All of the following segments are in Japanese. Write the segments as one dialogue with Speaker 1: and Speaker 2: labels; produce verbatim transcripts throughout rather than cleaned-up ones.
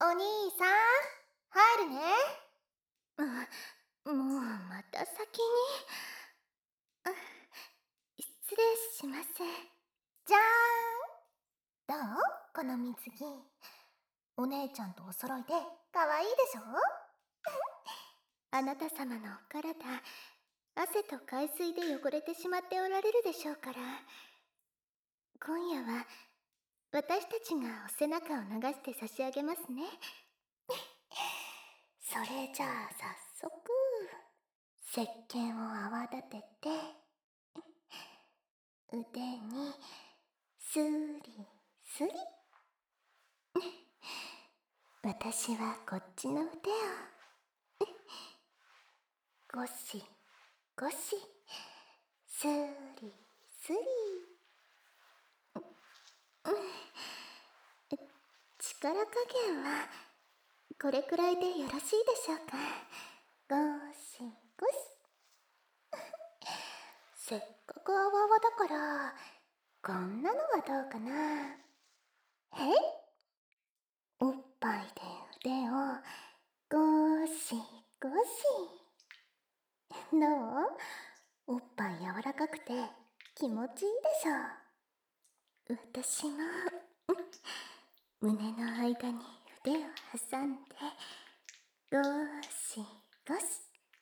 Speaker 1: お兄さん、入るね。
Speaker 2: あ、もうまた先に。あ、失礼します。
Speaker 1: じゃーん。どう？この水着。お姉ちゃんとお揃いで可愛いでしょ？
Speaker 2: あなた様のお体、汗と海水で汚れてしまっておられるでしょうから、今夜は私たちがお背中を流して差し上げますね。
Speaker 1: それじゃあ早速、石鹸を泡立てて、腕にスリスリ。私はこっちの腕をゴシゴシスリスリ。
Speaker 2: 力加減はこれくらいでよろしいでしょうか。
Speaker 1: ゴシゴシ。せっかく泡泡だからこんなのはどうかな。えい、おっぱいで腕をゴシゴシ。どう？おっぱい柔らかくて気持ちいいでしょ。
Speaker 2: 私も胸の間に腕を挟んでゴシゴシ。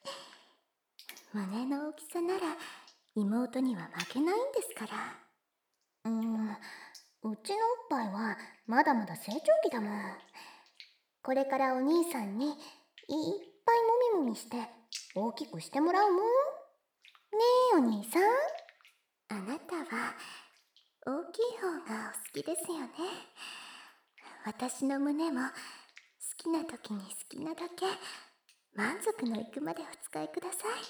Speaker 2: 胸の大きさなら妹には負けないんですから。
Speaker 1: うーん、うちのおっぱいはまだまだ成長期だもん。これからお兄さんにいっぱいもみもみして大きくしてもらうもん。ねえお兄さん。
Speaker 2: あなたは大きい方がお好きですよね。私の胸も好きな時に好きなだけ満足のいくまでお使いください。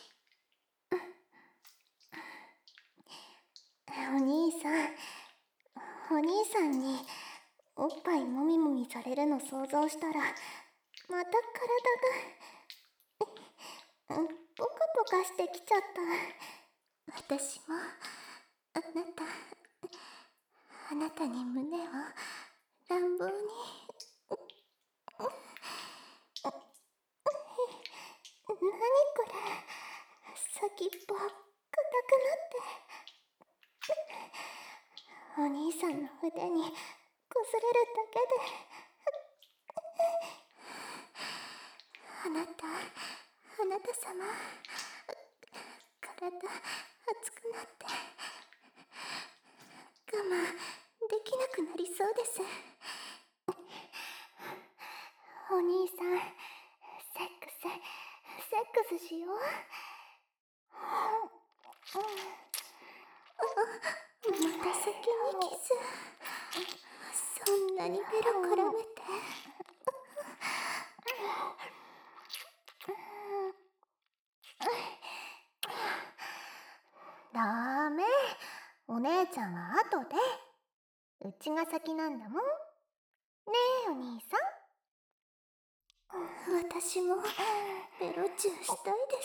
Speaker 1: お兄さん、お兄さんにおっぱいもみもみされるの想像したらまた体がポカポカしてきちゃった。
Speaker 2: 私もあなたあなたに胸を乱暴に。
Speaker 1: 何これ、先っぽ硬くなって。お兄さんの腕にこすれるだけで。
Speaker 2: あなたあなた様、体熱くなって我慢できなくなりそうです。
Speaker 1: お兄さん、セックスセックスしよう。
Speaker 2: また先にキス。そんなにベロ絡めて。
Speaker 1: ダメ、お姉ちゃんは後で。うちが先なんだもん。ねえお兄さん。
Speaker 2: 私もベロチューしたいです。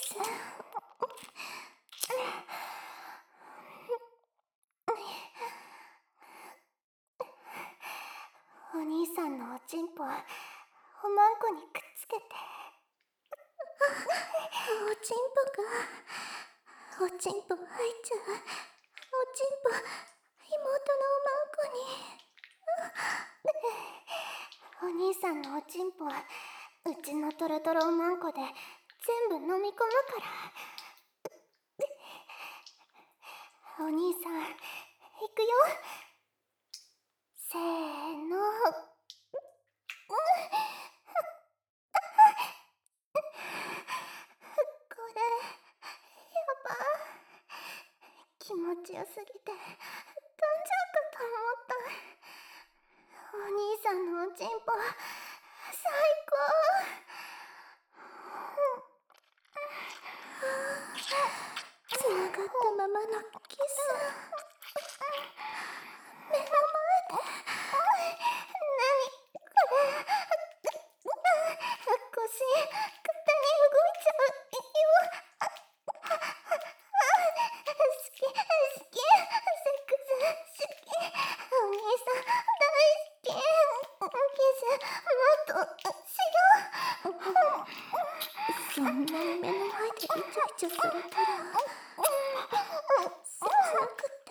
Speaker 1: お兄さんのおちんぽおまんこにくっつけて。
Speaker 2: おちんぽがおちんぽ入っちゃう。おちんぽ妹の
Speaker 1: お兄さんのおちんぽはうちのトロトロおまんこで全部飲み込むから。お兄さん、いくよ。せーの。これやば、気持ちよすぎて飛んじゃうかと思った。お兄さんのおちんぽ最高。
Speaker 2: つながったままのキス。
Speaker 1: 目の前で。何これ。腰勝手に動いちゃうよ。好き好き、セックス好き。お兄さん大好き。キスもっとそんなに目の前でイチャイチャされたら切なくって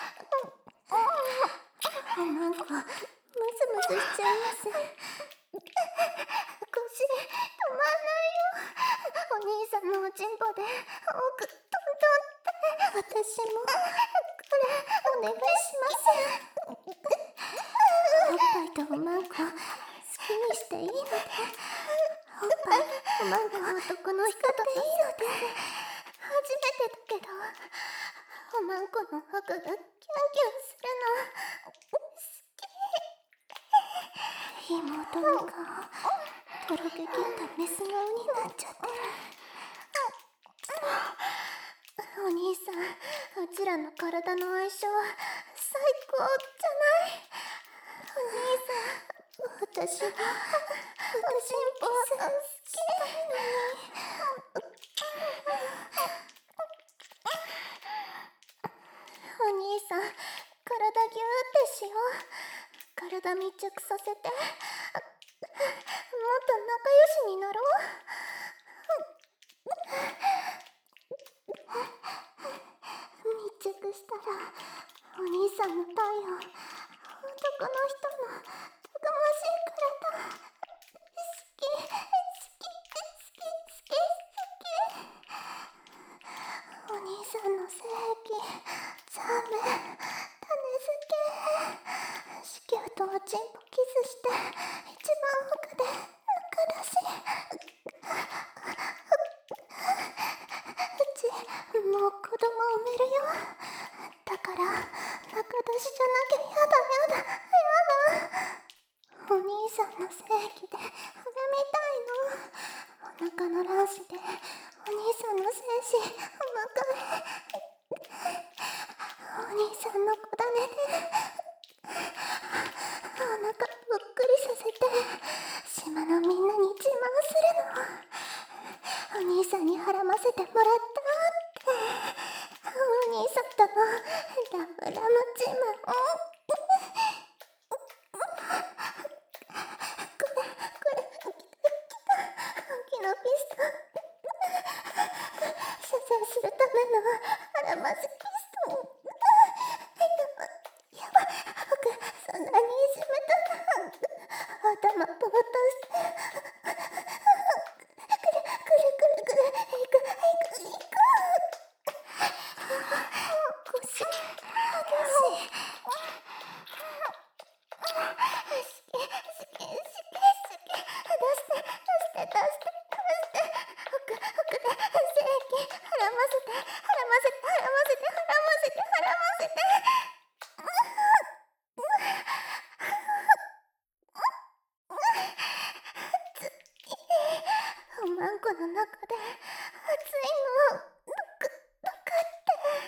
Speaker 1: おまんこムズムズしちゃいます。腰止まんないよ。お兄さんのおちんぽで奥トントンって。私もこれお願いします。おっぱいとおまんこ好きにしていいので、おっぱいおまんこ男の人といいので。初めてだけどおまんこの奥がキュンキュンするの好き。妹の顔とろけきったメス顔になっちゃってる。お兄さん、うちらの体の相性最高じゃない。お兄さん、私がおちんぽ好きなのに。お兄さん、体ギューってしよう。体密着させて、もっと仲良しになろう。密着したらお兄さんの体温、男の人のたくましい体好き好き好き好き好き。お兄さんの性器、ザーメン、種付け、子宮とおちんぽキスして一番奥で中出し。うちもう子供産めるよ。だから中出しじゃなきゃやだやだやだ。お兄さんの性器で励みたいの。お腹の卵子でお兄さんの精子お迎え。お兄さんの子種でお腹ぷっくりさせて島のみんなに自慢するの。お兄さんに孕ませてもらったって。お兄さんとのラブラム自慢。これこれきたきのピストン。射精するためのアラマスピストン。やばい、僕そんなにいじめたな。頭ぼーっとしてくるくるくるくるいくいくいく。腰激しい。好き好き好き好き。出して出して出して出して奥奥で精液絡ませて絡ませて絡ませて絡ませて絡ませて。おまんこの中で熱いのをぬくぬくって。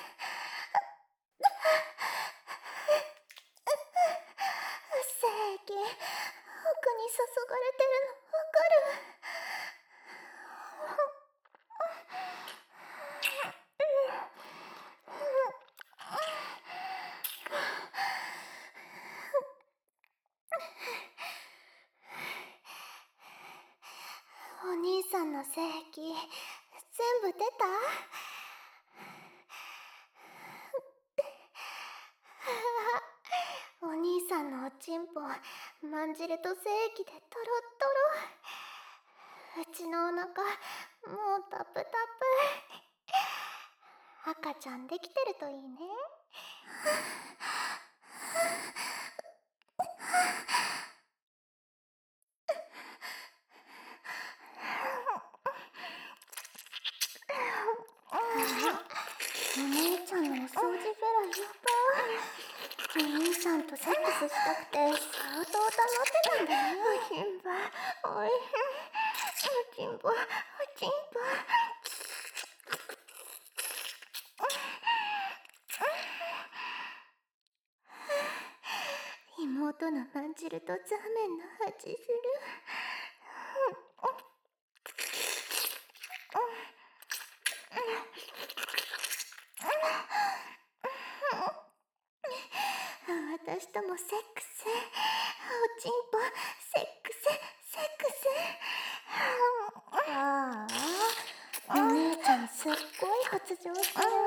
Speaker 1: 精液奥に注がれてるのわかる。お兄さんの精液全部出た？お兄さんのおちんぽまんじると精液でトロットロ。うちのお腹もうタプタプ。赤ちゃんできてるといいね。お姉ちゃんのお掃除フェラやば。お兄さんとセックスしたくて相当溜まってたんだね。おちんぽおいしい。おちんぽおちんぽ。妹のまんじるとザーメンの味する。私ともセックス。おちんぽセックスセックス。ああすっごい発情してる。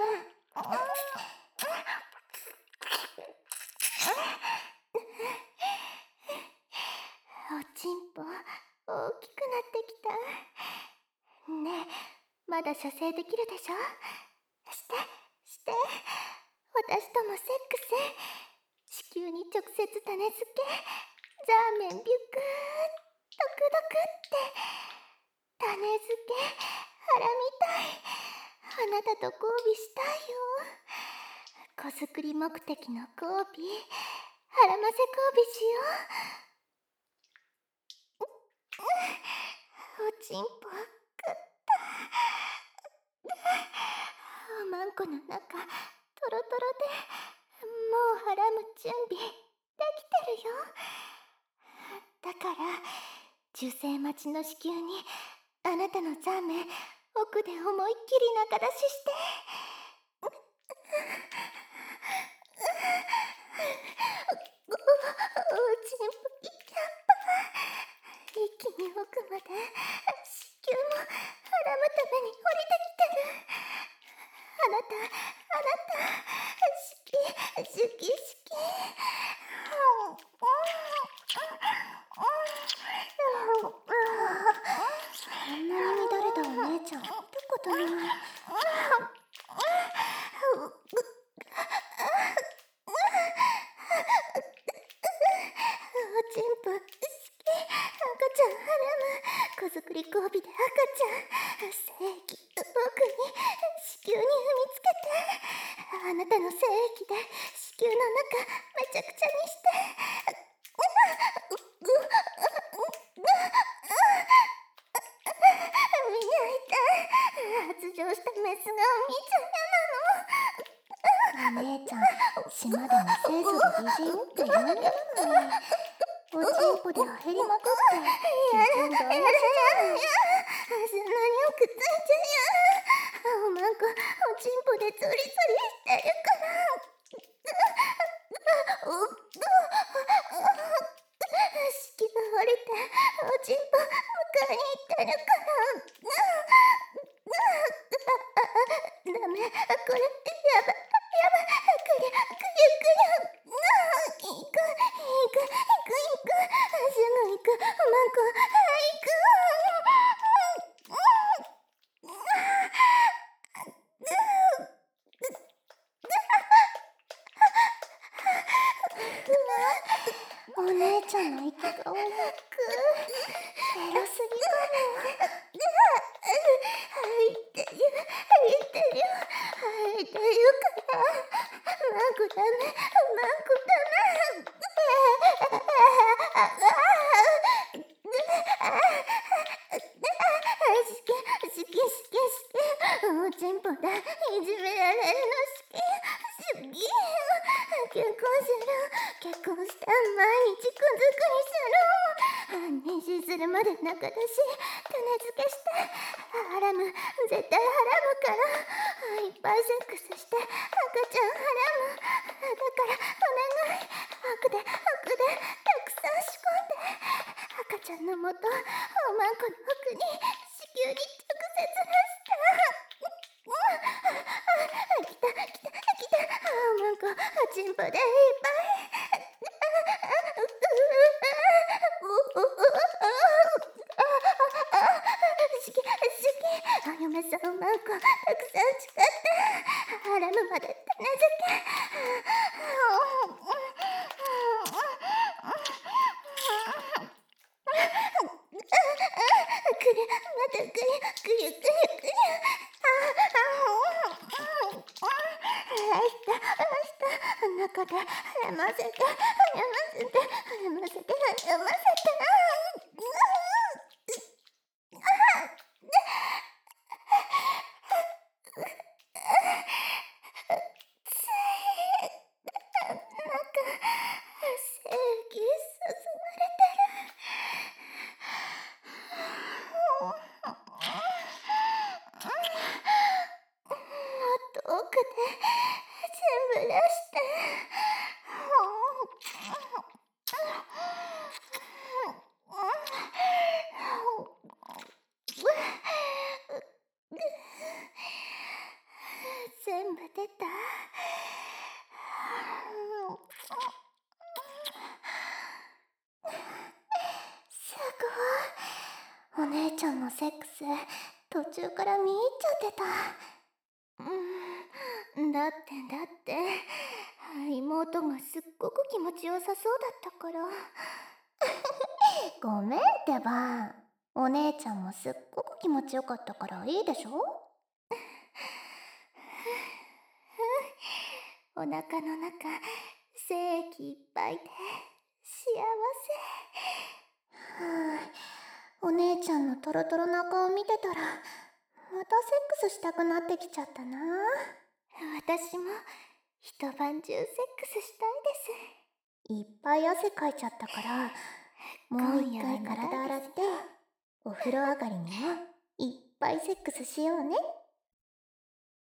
Speaker 2: おちんぽ大きくなってきたね。えまだ射精できるでしょ。してして私ともセックス。子宮に直接種付け、ザーメンビュクー、ドクドクって種付け、腹みたい。あなたと交尾したいよ。子作り目的の交尾、腹ませ交尾しよう。おちんぽ食った。おまんこの中トロトロで、もうはらむ準備できてるよ。だから受精待ちの子宮にあなたのザーメン奥で思いっきり中出しして。おおちんぽきキャッパ。一気に奥まで子宮も腹むために降りてきてる。あなたあなた好き好き好き。
Speaker 1: こんなに乱れたお姉ちゃん見たことない。
Speaker 2: おちんぽ好き。赤ちゃんはらむ。子作り交尾で赤ちゃん精液奥に子宮に産みつけて、あなたの精液で子宮の中めちゃくちゃにして。見ないで。発情したメスがお兄ちゃん嫌なの。
Speaker 1: お姉ちゃん島でも清楚で美人って言うんだのに、おちんぽで入りまくって美人台無しじゃない。
Speaker 2: そんなにくっついちゃう。おまんこおちんぽでゾリゾリしてるから。子宮降りておちんぽ迎えに行ってるから。ダメ、これやばいやばい。くりゅくりゅくりゅ。行く行く行く行く。すぐ行く。おまんこ行く。
Speaker 1: お姉ちゃんの息が多くエロすぎかも。
Speaker 2: 入ってる入ってる入ってるから。マンコダメマンコダメ。好き好き好き好き。おちんぽだいじめられるの好き好き。結婚する。結婚したら毎日くんずくにする。妊娠するまで中出し種付けして。ハラム絶対ハラムから。いっぱいセックスして赤ちゃんハラム。だからお願い。奥で奥でたくさん仕込んで。赤ちゃんのもとおまんこの奥に子宮に直接出して。来た来た来た。おまんこおちんぽでいっぱい。好き好き。お嫁さんおまんこたくさん誓って。ハラムまで種付け。くりゅまたくりゅくりゅくりゅくりゅ。あしたあした中ではませてはませてはませてはませて。奥で全部出して。
Speaker 1: せ途中から見入っちゃってた。
Speaker 2: うーん、だってだって妹がすっごく気持ちよさそうだったから。
Speaker 1: ごめんってば。お姉ちゃんもすっごく気持ちよかったからいいでしょ。
Speaker 2: お腹の中精液いっぱいで幸
Speaker 1: せ。はあ、お姉ちゃんのトロトロな顔見てたらまたセックスしたくなってきちゃったな。
Speaker 2: 私も一晩中セックスしたい
Speaker 1: です。いっぱい汗かいちゃったからもう一回体洗ってお風呂上がりにもいっぱいセックスしようね。